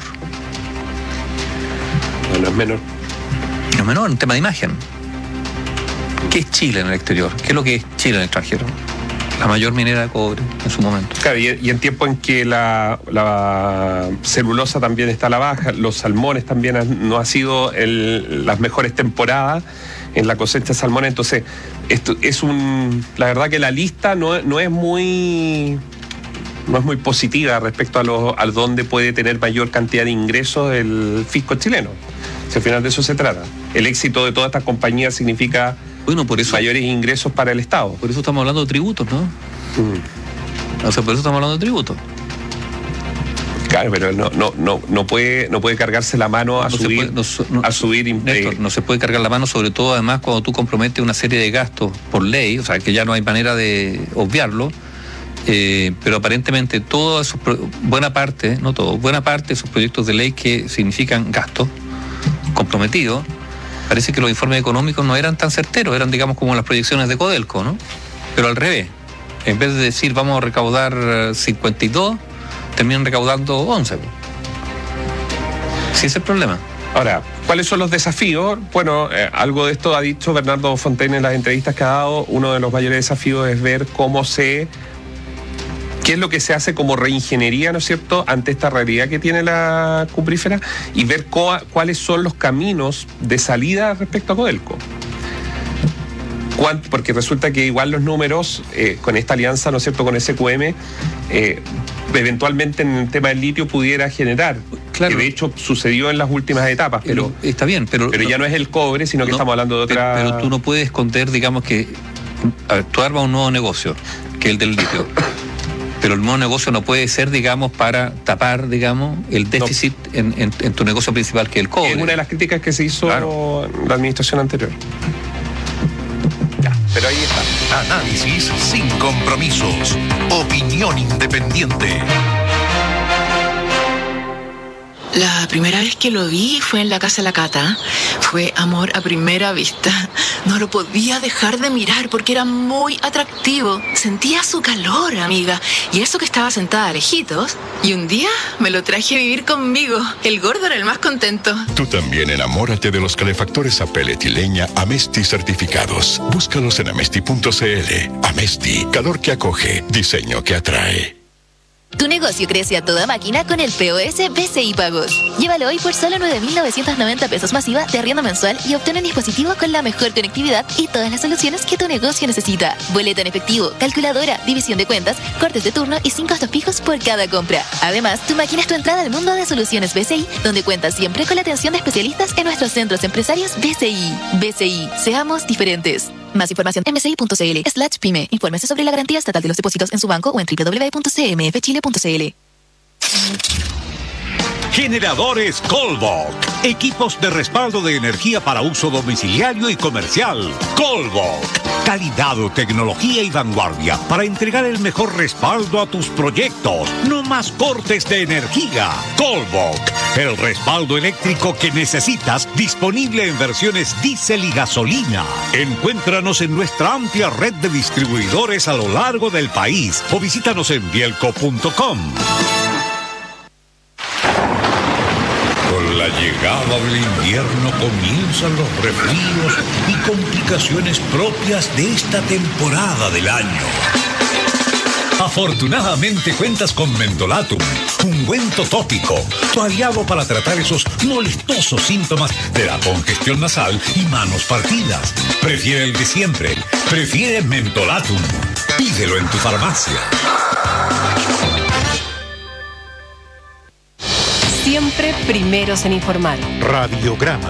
S21: No, no es menor.
S19: No es menor, un tema de imagen. ¿Qué es Chile en el exterior? ¿Qué es lo que es Chile en el extranjero? La mayor minera de cobre en su momento.
S21: Claro, y, y en tiempo en que la, la celulosa también está a la baja, los salmones también han, no ha sido el, las mejores temporadas en la cosecha de salmones, entonces esto es un, la verdad que la lista no, no es muy no es muy positiva respecto a lo, a dónde puede tener mayor cantidad de ingresos el fisco chileno. Si al final de eso se trata. El éxito de todas estas compañías significa
S19: bueno, por eso,
S21: mayores ingresos para el Estado.
S19: Por eso estamos hablando de tributos, ¿no? Mm. O sea, por eso estamos hablando de tributos.
S21: Claro, pero no, no, no, no puede, no puede cargarse la mano a no subir, puede, no, no, a subir.
S19: Néstor, no se puede cargar la mano, sobre todo además cuando tú comprometes una serie de gastos por ley, o sea que ya no hay manera de obviarlo. Eh, pero aparentemente todo esos, buena parte, no todo, buena parte de esos proyectos de ley que significan gastos comprometidos, parece que los informes económicos no eran tan certeros, eran digamos como las proyecciones de Codelco, ¿no? Pero al revés, en vez de decir vamos a recaudar cincuenta y dos, terminan recaudando once. Sí, ese es el problema.
S21: Ahora, ¿cuáles son los desafíos? Bueno, eh, algo de esto ha dicho Bernardo Fontaine en las entrevistas que ha dado. Uno de los mayores desafíos es ver cómo se... qué es lo que se hace como reingeniería, ¿no es cierto?, ante esta realidad que tiene la cuprífera y ver co- cuáles son los caminos de salida respecto a Codelco. ¿Cuánto? Porque resulta que igual los números, eh, con esta alianza, ¿no es cierto?, con S Q M, eh, eventualmente en el tema del litio pudiera generar, claro, que de hecho sucedió en las últimas etapas, pero,
S19: pero está bien, pero,
S21: pero ya no es el cobre, sino que no, estamos hablando de otra...
S19: Pero, pero tú no puedes esconder, digamos que, a ver, tú armas un nuevo negocio, que es el del litio. Pero el nuevo negocio no puede ser, digamos, para tapar, digamos, el déficit no. en, en, en tu negocio principal, que es el cobre.
S21: Es una de las críticas que se hizo claro. en la administración anterior.
S16: Ya, pero ahí está. Análisis sin compromisos. Opinión independiente.
S1: La primera vez que lo vi fue en la casa de la Cata. Fue amor a primera vista. No lo podía dejar de mirar porque era muy atractivo. Sentía su calor, amiga. Y eso que estaba sentada lejitos. Y un día me lo traje a vivir conmigo. El gordo era el más contento.
S2: Tú también enamórate de los calefactores a pellet y leña Amesti certificados. Búscalos en amesti punto c l. Amesti, calor que acoge, diseño que atrae.
S4: Tu negocio crece a toda máquina con el P O S B C I Pagos. Llévalo hoy por solo nueve mil novecientos noventa pesos masiva de arriendo mensual y obtén un dispositivo con la mejor conectividad y todas las soluciones que tu negocio necesita. Boleta en efectivo, calculadora, división de cuentas, cortes de turno y sin costos fijos por cada compra. Además, tu máquina es tu entrada al mundo de soluciones B C I, donde cuentas siempre con la atención de especialistas en nuestros centros empresarios B C I. B C I, seamos diferentes. Más información en bci.cl slash pyme. Infórmese sobre la garantía estatal de los depósitos en su banco o en doble u doble u doble u punto c m f chile punto c l.
S5: Generadores Colbok. Equipos de respaldo de energía para uso domiciliario y comercial. Colbok. Calidad, tecnología y vanguardia para entregar el mejor respaldo a tus proyectos. No más cortes de energía. Colbok. El respaldo eléctrico que necesitas, disponible en versiones diésel y gasolina. Encuéntranos en nuestra amplia red de distribuidores a lo largo del país o visítanos en bielco punto com. Con la llegada del invierno comienzan los resfríos y complicaciones propias de esta temporada del año. Afortunadamente cuentas con Mentolatum, ungüento tópico, tu aliado para tratar esos molestosos síntomas de la congestión nasal y manos partidas. Prefiere el de siempre, prefiere Mentolatum. Pídelo en tu farmacia.
S3: Siempre primeros en informar.
S16: Radiograma.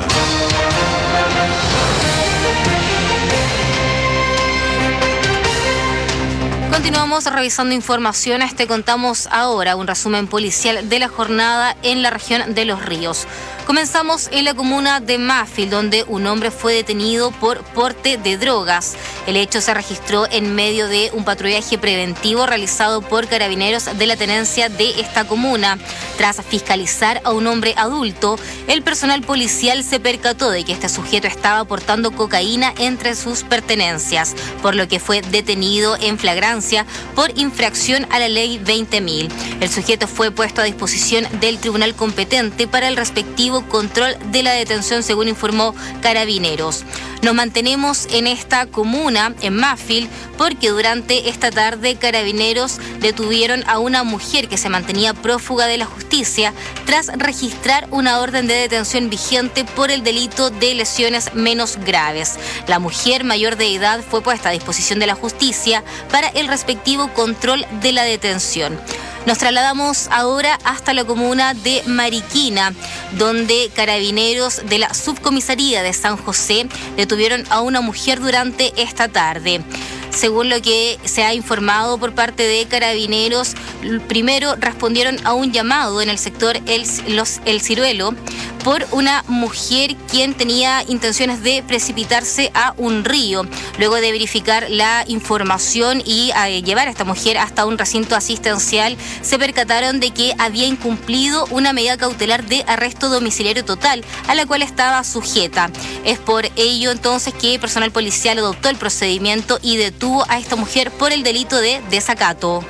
S6: Continuamos revisando informaciones. Te contamos ahora un resumen policial de la jornada en la región de Los Ríos. Comenzamos en la comuna de Mafil, donde un hombre fue detenido por porte de drogas. El hecho se registró en medio de un patrullaje preventivo realizado por carabineros de la tenencia de esta comuna. Tras fiscalizar a un hombre adulto, el personal policial se percató de que este sujeto estaba portando cocaína entre sus pertenencias, por lo que fue detenido en flagrancia por infracción a la ley veinte mil. El sujeto fue puesto a disposición del tribunal competente para el respectivo control de la detención, según informó Carabineros. Nos mantenemos en esta comuna, en Mafil, porque durante esta tarde Carabineros detuvieron a una mujer que se mantenía prófuga de la justicia tras registrar una orden de detención vigente por el delito de lesiones menos graves. La mujer mayor de edad fue puesta a disposición de la justicia para el respectivo control de la detención. Nos trasladamos ahora hasta la comuna de Mariquina, donde Carabineros de la Subcomisaría de San José detuvieron a una mujer durante esta tarde. Según lo que se ha informado por parte de Carabineros, primero respondieron a un llamado en el sector El, los, El Ciruelo por una mujer quien tenía intenciones de precipitarse a un río. Luego de verificar la información y a llevar a esta mujer hasta un recinto asistencial, se percataron de que había incumplido una medida cautelar de arresto domiciliario total a la cual estaba sujeta. Es por ello entonces que el personal policial adoptó el procedimiento y detuvo a esta mujer por el delito de desacato.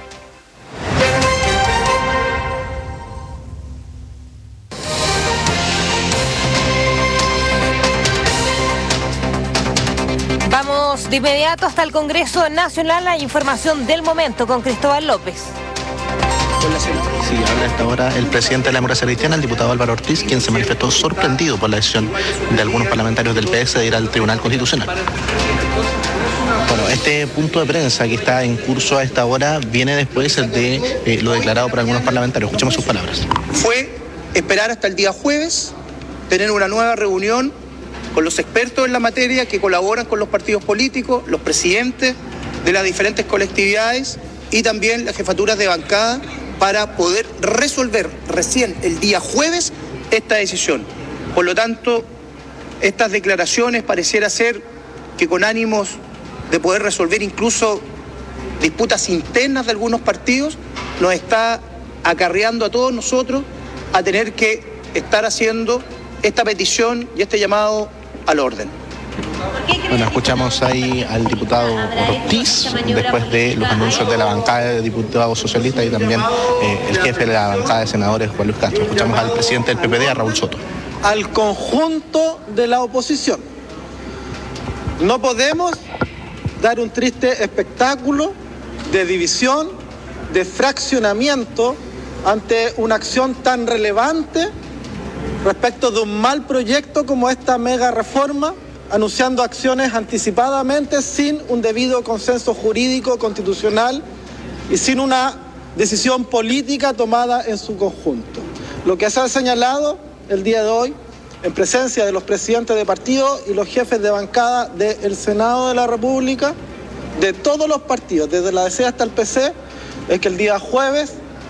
S7: Vamos de inmediato hasta el Congreso Nacional, la información del momento con Cristóbal López.
S8: Sí, habla a esta hora el presidente de la democracia cristiana, el diputado Álvaro Ortiz, quien se manifestó sorprendido por la decisión de algunos parlamentarios del P S de ir al Tribunal Constitucional. Bueno, este punto de prensa que está en curso a esta hora viene después de eh, lo declarado por algunos parlamentarios. Escuchemos sus palabras.
S9: Fue esperar hasta el día jueves, tener una nueva reunión con los expertos en la materia que colaboran con los partidos políticos, los presidentes de las diferentes colectividades y también las jefaturas de bancada para poder resolver recién el día jueves esta decisión. Por lo tanto, estas declaraciones pareciera ser que con ánimos de poder resolver incluso disputas internas de algunos partidos, nos está acarreando a todos nosotros a tener que estar haciendo esta petición y este llamado al orden.
S8: Bueno, escuchamos ahí al diputado Ortiz después de los anuncios de la bancada de diputados socialistas y también eh, el jefe de la bancada de senadores, Juan Luis Castro. Escuchamos al presidente del P P D, a Raúl Soto.
S10: Al conjunto de la oposición. No podemos dar un triste espectáculo de división, de fraccionamiento ante una acción tan relevante respecto de un mal proyecto como esta mega reforma, anunciando acciones anticipadamente sin un debido consenso jurídico constitucional y sin una decisión política tomada en su conjunto. Lo que se ha señalado el día de hoy, en presencia de los presidentes de partido y los jefes de bancada del Senado de la República, de todos los partidos, desde la D C hasta el P C, es que el día jueves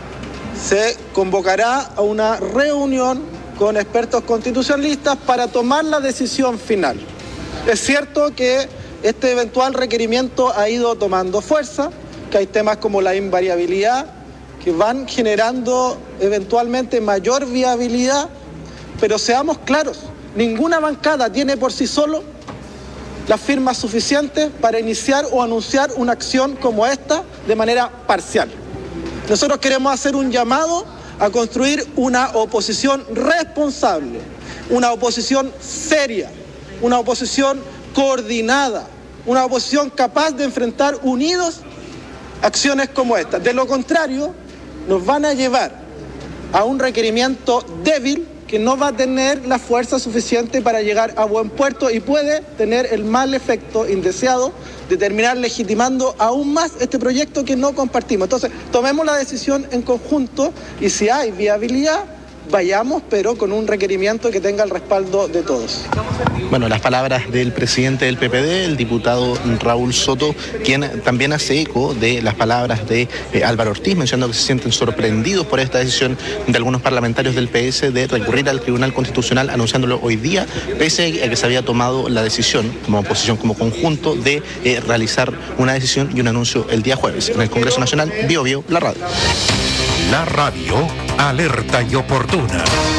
S10: se convocará a una reunión con expertos constitucionalistas para tomar la decisión final. Es cierto que este eventual requerimiento ha ido tomando fuerza, que hay temas como la invariabilidad que van generando eventualmente mayor viabilidad, pero seamos claros, ninguna bancada tiene por sí solo las firmas suficientes para iniciar o anunciar una acción como esta de manera parcial. Nosotros queremos hacer un llamado a construir una oposición responsable, una oposición seria, una oposición coordinada, una oposición capaz de enfrentar unidos acciones como esta. De lo contrario, nos van a llevar a un requerimiento débil que no va a tener la fuerza suficiente para llegar a buen puerto y puede tener el mal efecto indeseado de terminar legitimando aún más este proyecto que no compartimos. Entonces, tomemos la decisión en conjunto y si hay viabilidad, vayamos, pero con un requerimiento que tenga el respaldo de todos.
S8: Bueno, las palabras del presidente del P P D, el diputado Raúl Soto, quien también hace eco de las palabras de eh, Álvaro Ortiz, mencionando que se sienten sorprendidos por esta decisión de algunos parlamentarios del P S de recurrir al Tribunal Constitucional, anunciándolo hoy día, pese a que se había tomado la decisión como oposición, como conjunto, de eh, realizar una decisión y un anuncio el día jueves. En el Congreso Nacional, Bio Bio, la radio.
S16: La radio, alerta y oportuna.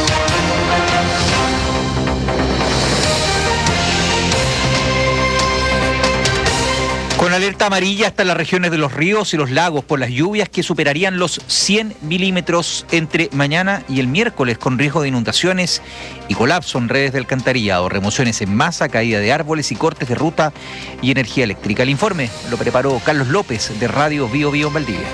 S11: Con alerta amarilla hasta las regiones de los ríos y los lagos por las lluvias que superarían los cien milímetros entre mañana y el miércoles, con riesgo de inundaciones y colapso en redes de alcantarillado, remociones en masa, caída de árboles y cortes de ruta y energía eléctrica. El informe lo preparó Carlos López de Radio Bio Bio en Valdivia.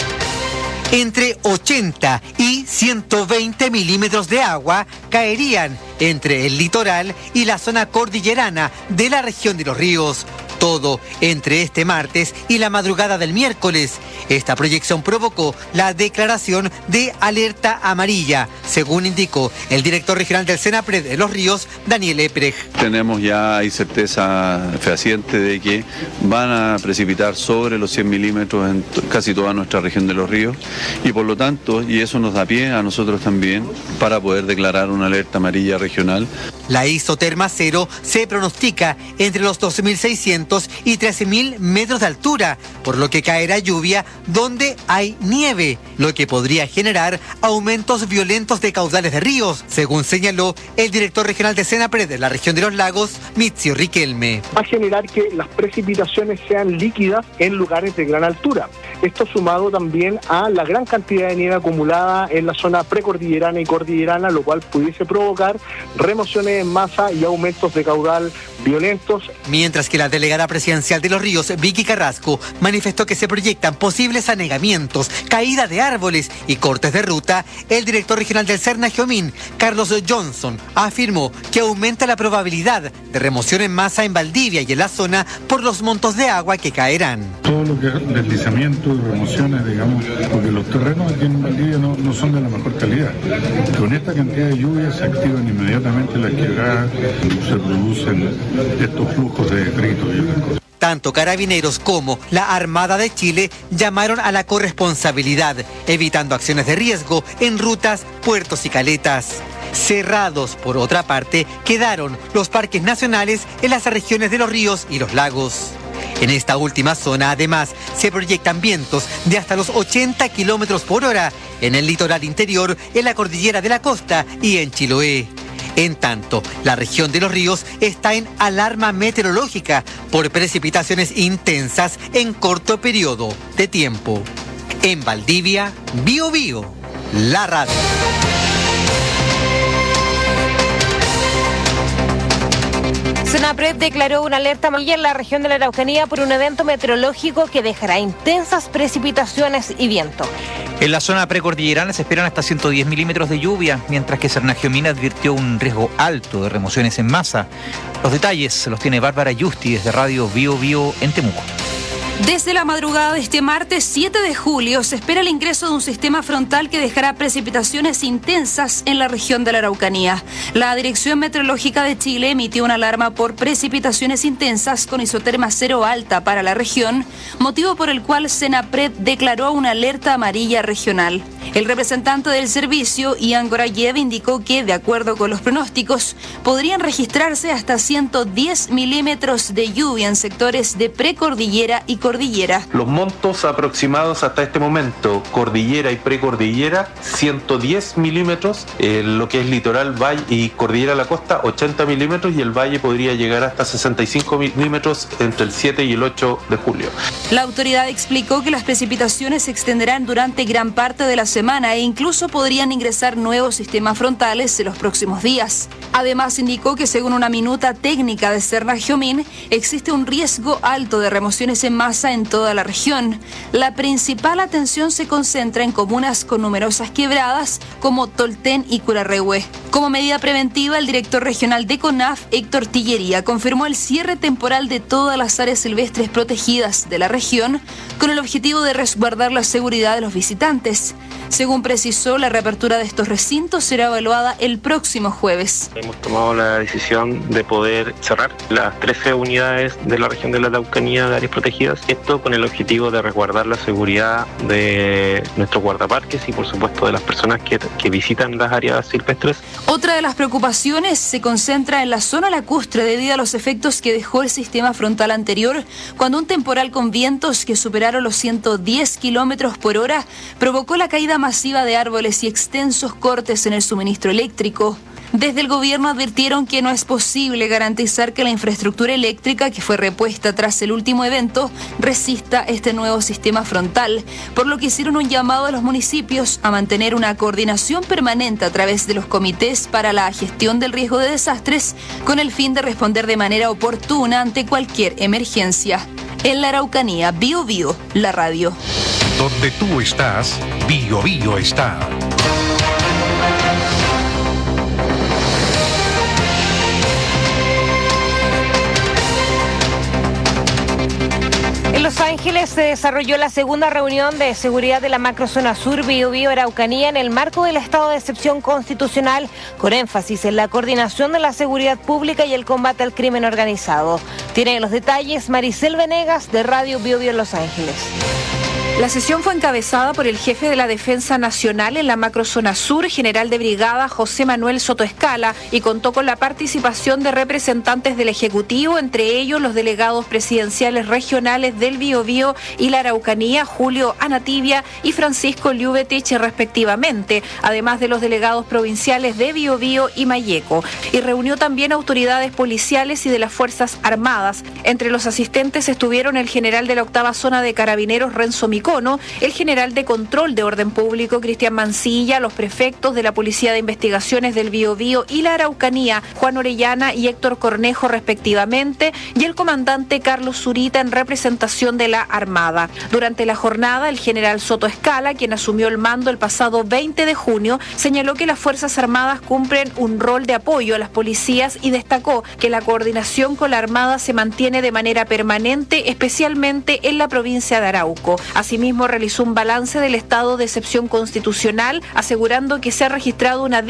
S12: Entre ochenta y ciento veinte milímetros de agua caerían entre el litoral y la zona cordillerana de la región de los ríos. Todo entre este martes y la madrugada del miércoles. Esta proyección provocó la declaración de alerta amarilla, según indicó el director regional del Senapred de Los Ríos, Daniel Eprej.
S13: Tenemos ya hay certeza fehaciente de que van a precipitar sobre los cien milímetros en casi toda nuestra región de Los Ríos y por lo tanto, y eso nos da pie a nosotros también para poder declarar una alerta amarilla regional.
S12: La isoterma cero se pronostica entre los doce mil seiscientos y trece mil metros de altura, por lo que caerá lluvia donde hay nieve, lo que podría generar aumentos violentos de caudales de ríos, según señaló el director regional de Senapred de la región de los lagos, Mizio Riquelme.
S14: Va a generar que las precipitaciones sean líquidas en lugares de gran altura. Esto sumado también a la gran cantidad de nieve acumulada en la zona precordillerana y cordillerana, lo cual pudiese provocar remociones en masa y aumentos de caudal violentos.
S12: Mientras que la delegada presidencial de Los Ríos, Vicky Carrasco, manifestó que se proyectan posibles anegamientos, caída de árboles y cortes de ruta, el director regional del Serna Geomín, Carlos Johnson, afirmó que aumenta la probabilidad de remoción en masa en Valdivia y en la zona por los montos de agua que caerán.
S15: Todo lo que es deslizamiento y remociones, digamos, porque los terrenos aquí en Valdivia no, no son de la mejor calidad. Con esta cantidad de lluvia se activan inmediatamente las quebradas, se producen estos flujos de detritos y otras cosas.
S12: Tanto Carabineros como la Armada de Chile llamaron a la corresponsabilidad, evitando acciones de riesgo en rutas, puertos y caletas. Cerrados, por otra parte, quedaron los parques nacionales en las regiones de los ríos y los lagos. En esta última zona, además, se proyectan vientos de hasta los ochenta kilómetros por hora en el litoral interior, en la cordillera de la costa y en Chiloé. En tanto, la región de los ríos está en alarma meteorológica por precipitaciones intensas en corto periodo de tiempo. En Valdivia, Bio Bio, la radio.
S7: Senapred declaró una alerta amarilla en la región de la Araucanía por un evento meteorológico que dejará intensas precipitaciones y viento.
S11: En la zona precordillerana se esperan hasta ciento diez milímetros de lluvia, mientras que Sernagiomina advirtió un riesgo alto de remociones en masa. Los detalles los tiene Bárbara Yusti desde Radio Bio Bio en Temuco.
S17: Desde la madrugada de este martes siete de julio se espera el ingreso de un sistema frontal que dejará precipitaciones intensas en la región de la Araucanía. La Dirección Meteorológica de Chile emitió una alarma por precipitaciones intensas con isoterma cero alta para la región, motivo por el cual Senapred declaró una alerta amarilla regional. El representante del servicio, Ian Gorayev, indicó que, de acuerdo con los pronósticos, podrían registrarse hasta ciento diez milímetros de lluvia en sectores de precordillera y cordillera.
S18: Los montos aproximados hasta este momento, cordillera y precordillera, ciento diez milímetros, eh, lo que es litoral, valle y cordillera a la costa, ochenta milímetros, y el valle podría llegar hasta sesenta y cinco milímetros entre el siete y el ocho de julio.
S17: La autoridad explicó que las precipitaciones se extenderán durante gran parte de la semana e incluso podrían ingresar nuevos sistemas frontales en los próximos días. Además, indicó que según una minuta técnica de Sernagiomín, existe un riesgo alto de remociones en masa en toda la región. La principal atención se concentra en comunas con numerosas quebradas como Tolten y Curarrehue. Como medida preventiva, el director regional de CONAF, Héctor Tillería, confirmó el cierre temporal de todas las áreas silvestres protegidas de la región con el objetivo de resguardar la seguridad de los visitantes. Según precisó, la reapertura de estos recintos será evaluada el próximo jueves.
S20: Hemos tomado la decisión de poder cerrar las trece unidades de la región de la Araucanía de áreas protegidas, esto con el objetivo de resguardar la seguridad de nuestros guardaparques y por supuesto de las personas que, que visitan las áreas silvestres.
S17: Otra de las preocupaciones se concentra en la zona lacustre debido a los efectos que dejó el sistema frontal anterior, cuando un temporal con vientos que superaron los ciento diez kilómetros por hora provocó la caída masiva de árboles y extensos cortes en el suministro eléctrico. Desde el gobierno advirtieron que no es posible garantizar que la infraestructura eléctrica que fue repuesta tras el último evento resista este nuevo sistema frontal, por lo que hicieron un llamado a los municipios a mantener una coordinación permanente a través de los comités para la gestión del riesgo de desastres con el fin de responder de manera oportuna ante cualquier emergencia. En la Araucanía, Bio Bio, la radio.
S16: Donde tú estás, Bio Bio está.
S7: En Los Ángeles se desarrolló la segunda reunión de seguridad de la macrozona sur Bio Bio Araucanía en el marco del estado de excepción constitucional, con énfasis en la coordinación de la seguridad pública y el combate al crimen organizado. Tiene los detalles Maricel Venegas de Radio Bio Bio en Los Ángeles.
S22: La sesión fue encabezada por el jefe de la Defensa Nacional en la macrozona sur, general de brigada José Manuel Soto Escala, y contó con la participación de representantes del Ejecutivo, entre ellos los delegados presidenciales regionales del Biobío y la Araucanía, Julio Anatibia y Francisco Liubetich, respectivamente, además de los delegados provinciales de Biobío y Mayeco, y reunió también autoridades policiales y de las Fuerzas Armadas. Entre los asistentes estuvieron el general de la octava zona de Carabineros, Renzo Micono, el general de Control de Orden Público, Cristian Mancilla, los prefectos de la Policía de Investigaciones del Biobío y la Araucanía, Juan Orellana y Héctor Cornejo, respectivamente, y el comandante Carlos Zurita en representación de la Armada. Durante la jornada, el general Soto Escala, quien asumió el mando el pasado veinte de junio, señaló que las Fuerzas Armadas cumplen un rol de apoyo a las policías y destacó que la coordinación con la Armada se mantiene de manera permanente, especialmente en la provincia de Arauco. Asimismo, realizó un balance del estado de excepción constitucional, asegurando que se ha registrado una